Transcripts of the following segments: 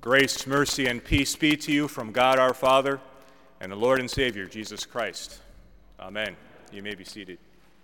Grace, mercy, and peace be to you from God our Father and the Lord and Savior, Jesus Christ. Amen. You may be seated.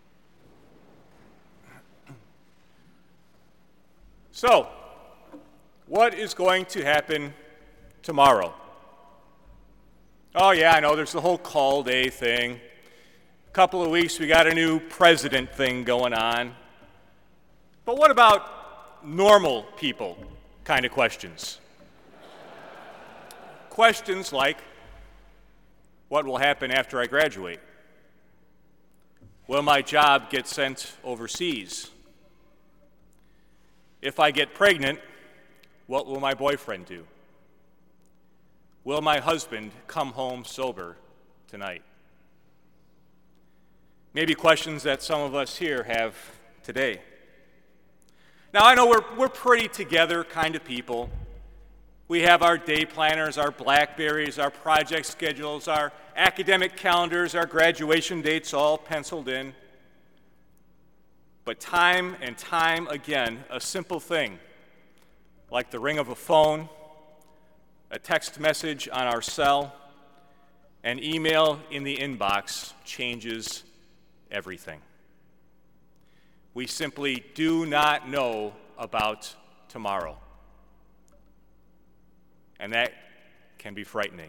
So, what is going to happen tomorrow? Oh yeah, I know, there's the whole call day thing. A couple of weeks, we got a new president thing going on. But what about normal people kind of questions? Questions like, what will happen after I graduate? Will my job get sent overseas? If I get pregnant, what will my boyfriend do? Will my husband come home sober tonight? Maybe questions that some of us here have today. Now, I know we're pretty together kind of people. We have our day planners, our BlackBerrys, our project schedules, our academic calendars, our graduation dates all penciled in. But time and time again, a simple thing, like the ring of a phone, a text message on our cell, an email in the inbox changes everything. We simply do not know about tomorrow. And that can be frightening.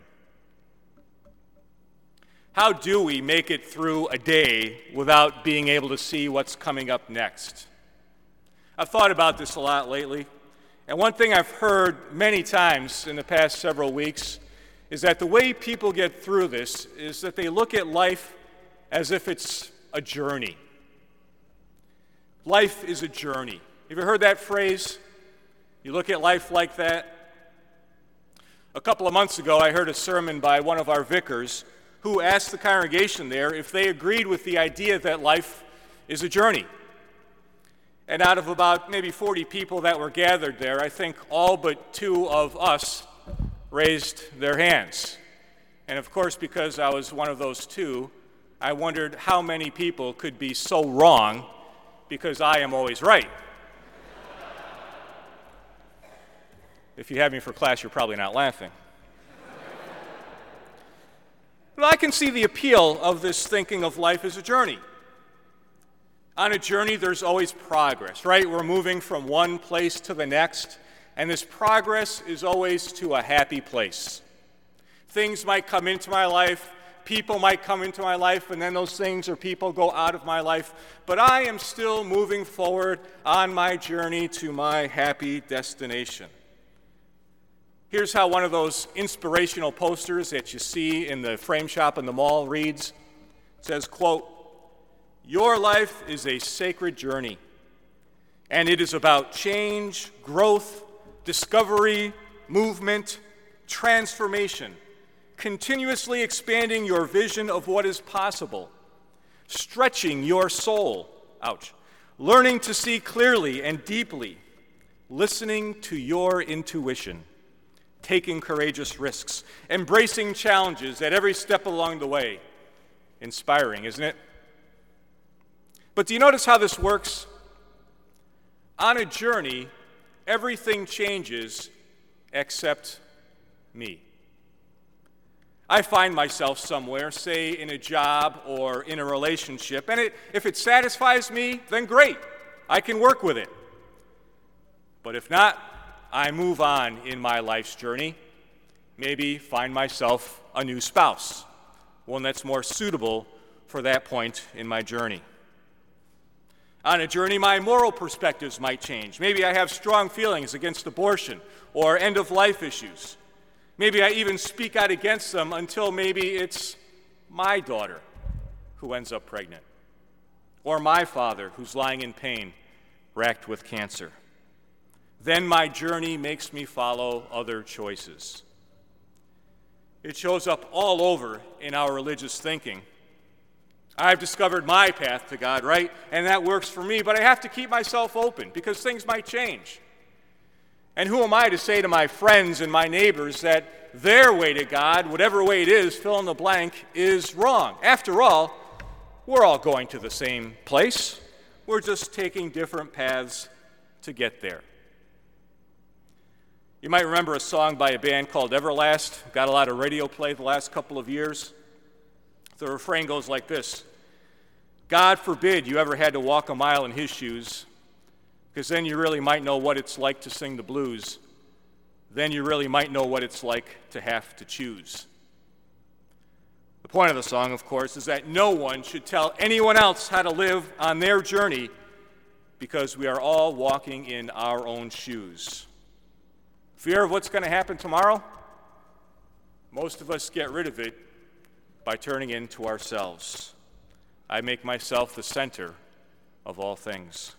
How do we make it through a day without being able to see what's coming up next? I've thought about this a lot lately, and one thing I've heard many times in the past several weeks is that the way people get through this is that they look at life as if it's a journey. Life is a journey. Have you heard that phrase? You look at life like that? A couple of months ago, I heard a sermon by one of our vicars who asked the congregation there if they agreed with the idea that life is a journey. And out of about maybe 40 people that were gathered there, I think all but 2 of us raised their hands. And of course, because I was one of those 2, I wondered how many people could be so wrong because I am always right. If you have me for class, you're probably not laughing. But I can see the appeal of this thinking of life as a journey. On a journey, there's always progress, right? We're moving from one place to the next, and this progress is always to a happy place. Things might come into my life, people might come into my life, and then those things or people go out of my life, but I am still moving forward on my journey to my happy destination. Here's how one of those inspirational posters that you see in the frame shop in the mall reads. It says, quote, "Your life is a sacred journey, and it is about change, growth, discovery, movement, transformation, continuously expanding your vision of what is possible, stretching your soul, learning to see clearly and deeply, listening to your intuition, taking courageous risks, embracing challenges at every step along the way." Inspiring, isn't it? But do you notice how this works? On a journey, everything changes except me. I find myself somewhere, say in a job or in a relationship, and if it satisfies me, then great, I can work with it. But if not, I move on in my life's journey, maybe find myself a new spouse, one that's more suitable for that point in my journey. On a journey, my moral perspectives might change. Maybe I have strong feelings against abortion or end-of-life issues. Maybe I even speak out against them until maybe it's my daughter who ends up pregnant, or my father who's lying in pain, racked with cancer. Then my journey makes me follow other choices. It shows up all over in our religious thinking. I've discovered my path to God, right? And that works for me, but I have to keep myself open because things might change. And who am I to say to my friends and my neighbors that their way to God, whatever way it is, fill in the blank, is wrong? After all, we're all going to the same place. We're just taking different paths to get there. You might remember a song by a band called Everlast. Got a lot of radio play the last couple of years. The refrain goes like this: God forbid you ever had to walk a mile in his shoes, because then you really might know what it's like to sing the blues. Then you really might know what it's like to have to choose. The point of the song, of course, is that no one should tell anyone else how to live on their journey, because we are all walking in our own shoes. Fear of what's going to happen tomorrow? Most of us get rid of it by turning into ourselves. I make myself the center of all things.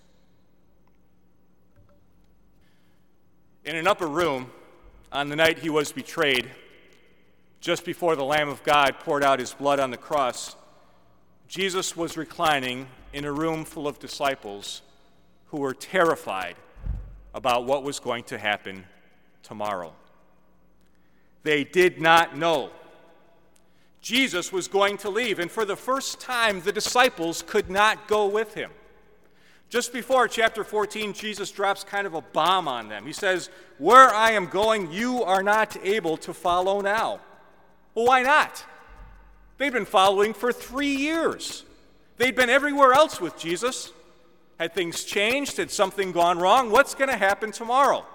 In an upper room, on the night he was betrayed, just before the Lamb of God poured out his blood on the cross, Jesus was reclining in a room full of disciples who were terrified about what was going to happen tomorrow. They did not know. Jesus was going to leave, and for the first time, the disciples could not go with him. Just before chapter 14, Jesus drops kind of a bomb on them. He says, "Where I am going, you are not able to follow now." Well, why not? They'd been following for 3 years. They'd been everywhere else with Jesus. Had things changed? Had something gone wrong? What's going to happen tomorrow?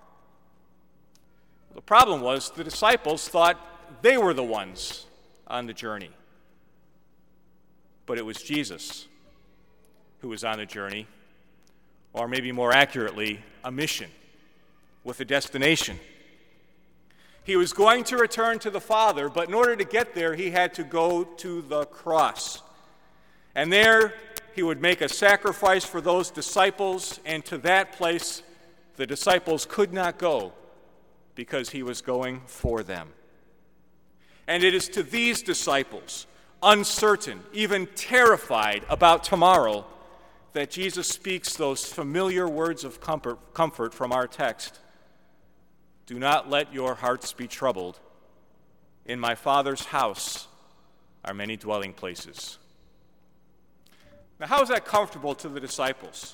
The problem was the disciples thought they were the ones on the journey. But it was Jesus who was on a journey, or maybe more accurately, a mission with a destination. He was going to return to the Father, but in order to get there, he had to go to the cross. And there, he would make a sacrifice for those disciples, and to that place, the disciples could not go because he was going for them. And it is to these disciples, uncertain, even terrified about tomorrow, that Jesus speaks those familiar words of comfort from our text. Do not let your hearts be troubled. In my Father's house are many dwelling places. Now, how is that comfortable to the disciples?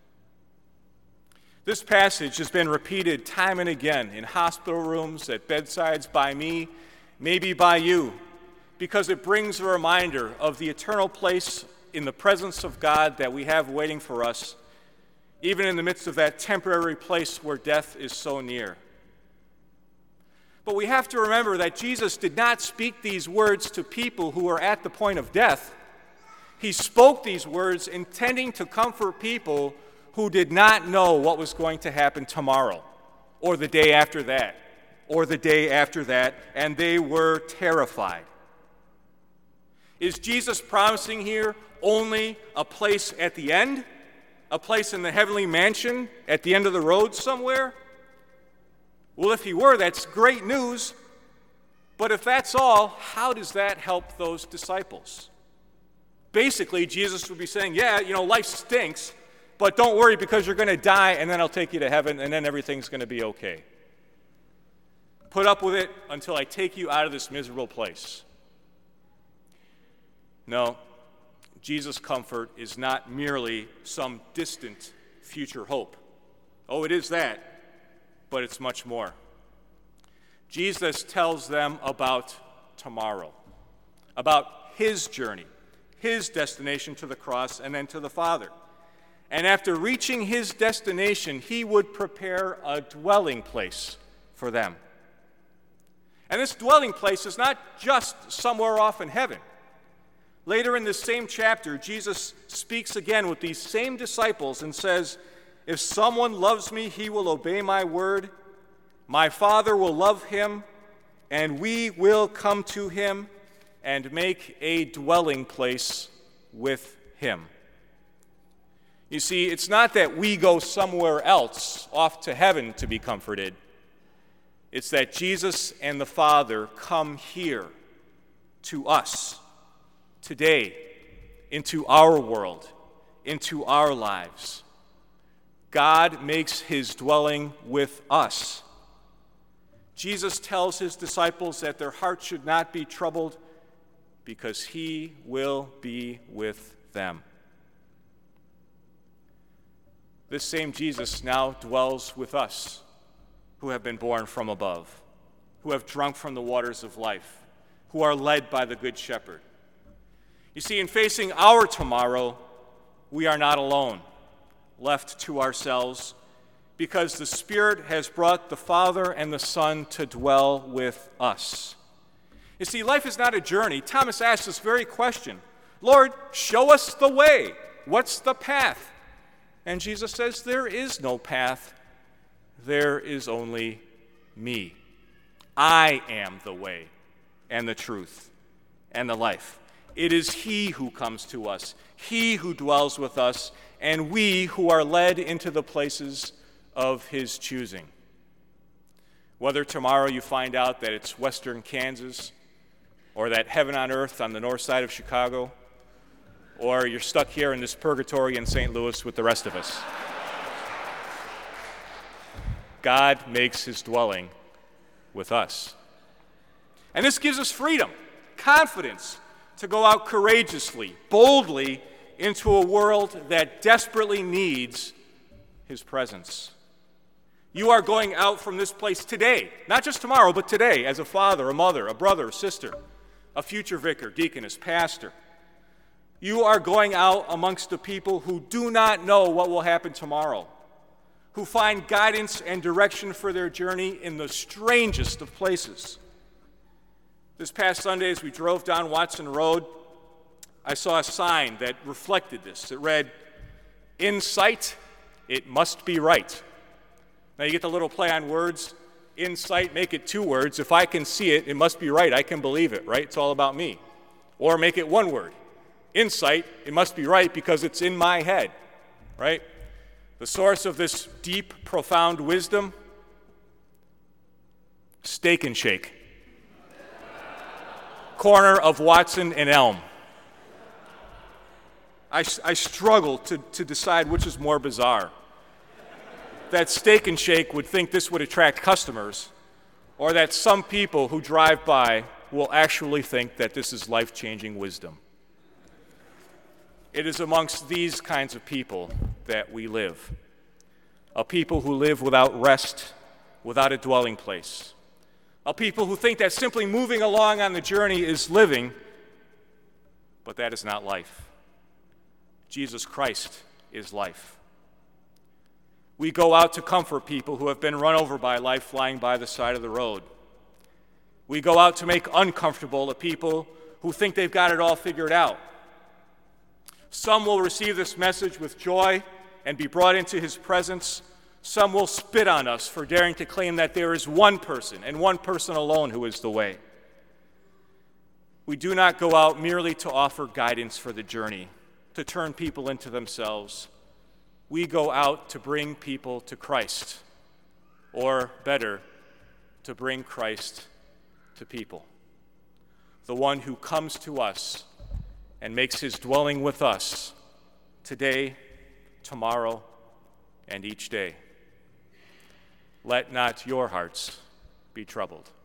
This passage has been repeated time and again in hospital rooms, at bedsides, by me, maybe by you, because it brings a reminder of the eternal place in the presence of God that we have waiting for us, even in the midst of that temporary place where death is so near. But we have to remember that Jesus did not speak these words to people who were at the point of death. He spoke these words intending to comfort people who did not know what was going to happen tomorrow, or the day after that, or the day after that, and they were terrified. Is Jesus promising here only a place at the end? A place in the heavenly mansion at the end of the road somewhere? Well, if he were, that's great news. But if that's all, how does that help those disciples? Basically, Jesus would be saying, yeah, life stinks, but don't worry because you're going to die, and then I'll take you to heaven, and then everything's going to be okay. Put up with it until I take you out of this miserable place. No, Jesus' comfort is not merely some distant future hope. Oh, it is that, but it's much more. Jesus tells them about tomorrow, about his journey, his destination to the cross and then to the Father. And after reaching his destination, he would prepare a dwelling place for them. And this dwelling place is not just somewhere off in heaven. Later in this same chapter, Jesus speaks again with these same disciples and says, "If someone loves me, he will obey my word. My Father will love him, and we will come to him and make a dwelling place with him." You see, it's not that we go somewhere else off to heaven to be comforted. It's that Jesus and the Father come here to us today, into our world, into our lives. God makes his dwelling with us. Jesus tells his disciples that their hearts should not be troubled because he will be with them. This same Jesus now dwells with us, who have been born from above, who have drunk from the waters of life, who are led by the Good Shepherd. You see, in facing our tomorrow, we are not alone, left to ourselves, because the Spirit has brought the Father and the Son to dwell with us. You see, life is not a journey. Thomas asked this very question, Lord, show us the way. What's the path? And Jesus says, there is no path. There is only me. I am the way and the truth and the life. It is He who comes to us, He who dwells with us, and we who are led into the places of His choosing. Whether tomorrow you find out that it's western Kansas, or that heaven on earth on the north side of Chicago, or you're stuck here in this purgatory in St. Louis with the rest of us, God makes His dwelling with us. And this gives us freedom, confidence, to go out courageously, boldly into a world that desperately needs His presence. You are going out from this place today, not just tomorrow, but today, as a father, a mother, a brother, a sister, a future vicar, deaconess, pastor. You are going out amongst the people who do not know what will happen tomorrow, who find guidance and direction for their journey in the strangest of places. This past Sunday, as we drove down Watson Road, I saw a sign that reflected this. It read, "In sight, it must be right." Now you get the little play on words. In sight, make it 2 words. If I can see it, it must be right. I can believe it, right? It's all about me. Or make it 1 word. In sight, it must be right because it's in my head, right? The source of this deep, profound wisdom, Steak and Shake. Corner of Watson and Elm. I struggle to decide which is more bizarre. That Steak and Shake would think this would attract customers, or that some people who drive by will actually think that this is life-changing wisdom. It is amongst these kinds of people that we live. A people who live without rest, without a dwelling place. A people who think that simply moving along on the journey is living, but that is not life. Jesus Christ is life. We go out to comfort people who have been run over by life flying by the side of the road. We go out to make uncomfortable the people who think they've got it all figured out. Some will receive this message with joy and be brought into His presence. Some will spit on us for daring to claim that there is one person and one person alone who is the way. We do not go out merely to offer guidance for the journey, to turn people into themselves. We go out to bring people to Christ, or better, to bring Christ to people. The one who comes to us and makes His dwelling with us today, tomorrow, and each day. Let not your hearts be troubled.